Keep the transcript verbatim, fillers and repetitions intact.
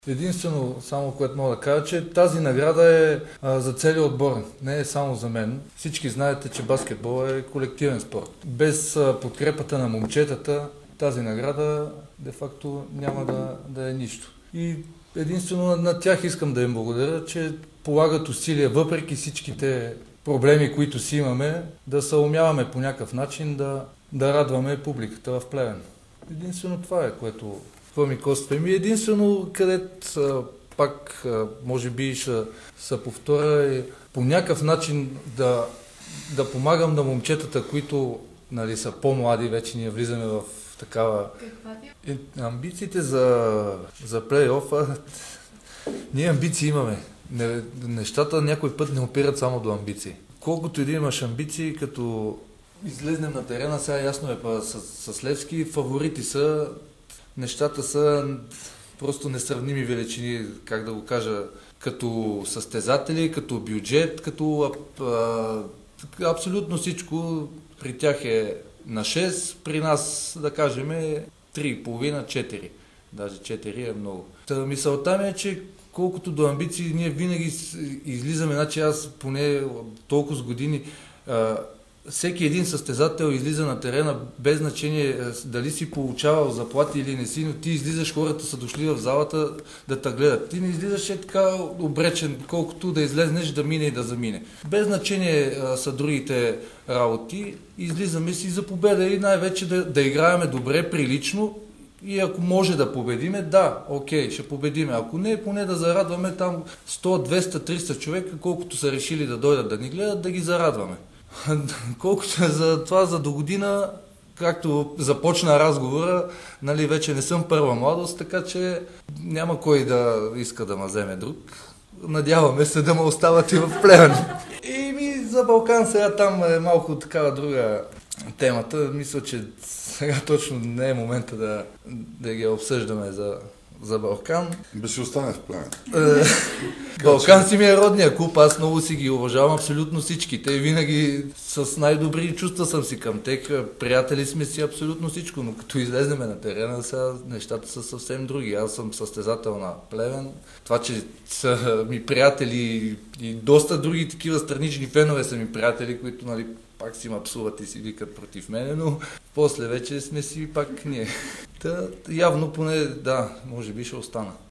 Единствено, само което мога да кажа, че тази награда е а, за целия отбор, не е само за мен. Всички знаете, че баскетбол е колективен спорт. Без а, подкрепата на момчетата, тази награда де-факто няма да, да е нищо. И единствено на, на тях искам да им благодаря, че полагат усилия, въпреки всичките проблеми, които си имаме, да съумяваме по някакъв начин да, да радваме публиката в Плевен. Единствено това е, което това ми коства. Ми единствено, където пак, може би, ще се повторя, е по някакъв начин да, да помагам на момчетата, които, нали, са по-млади, вече ние влизаме в такава... Е, амбициите за, за плей-офа, ние амбиции имаме. Не, нещата някой път не опират само до амбиции. Колкото и да имаш амбиции, като излезнем на терена, сега ясно е, па, с, с Левски фаворити са, нещата са просто несравними величини, как да го кажа, като състезатели, като бюджет, като а, а, абсолютно всичко при тях е на шест, при нас, да кажем, е три и половина, четири. Даже четири е много. Та мисълта ми е, че колкото до амбиции, ние винаги излизаме, значи аз поне толкова с години, а, всеки един състезател излиза на терена без значение дали си получавал заплати или не си, но ти излизаш, хората са дошли в залата да те гледат. Ти не излизаш е така обречен, колкото да излезнеш, да мине и да замине. Без значение а, са другите работи, излизаме си за победа и най-вече да, да играеме добре, прилично. И ако може да победиме, да, окей, ще победиме. Ако не, поне да зарадваме там сто, двеста, триста човека, колкото са решили да дойдат да ни гледат, да ги зарадваме. Колкото е за това, за до година, както започна разговора, нали, вече не съм първа младост, така че няма кой да иска да ме вземе друг. Надяваме се да ме остават и в Плевен. И ми за Балкан сега там е малко такава друга темата. Мисля, че сега точно не е момента да, да ги обсъждаме за, за Балкан. Бе си остане в Плевен. Балкан си ми е родния клуб, аз много си ги уважавам абсолютно всички. Те винаги с най-добри чувства съм си към тях. Приятели сме си абсолютно всичко, но като излезнеме на терена, сега нещата са съвсем други. Аз съм състезател на Плевен. Това, че са ми приятели и доста други такива странични фенове са ми приятели, които, нали, пак си ма псуват и си викат против мене, но после вече сме си пак ние. Та, явно поне, да, може би ще остана.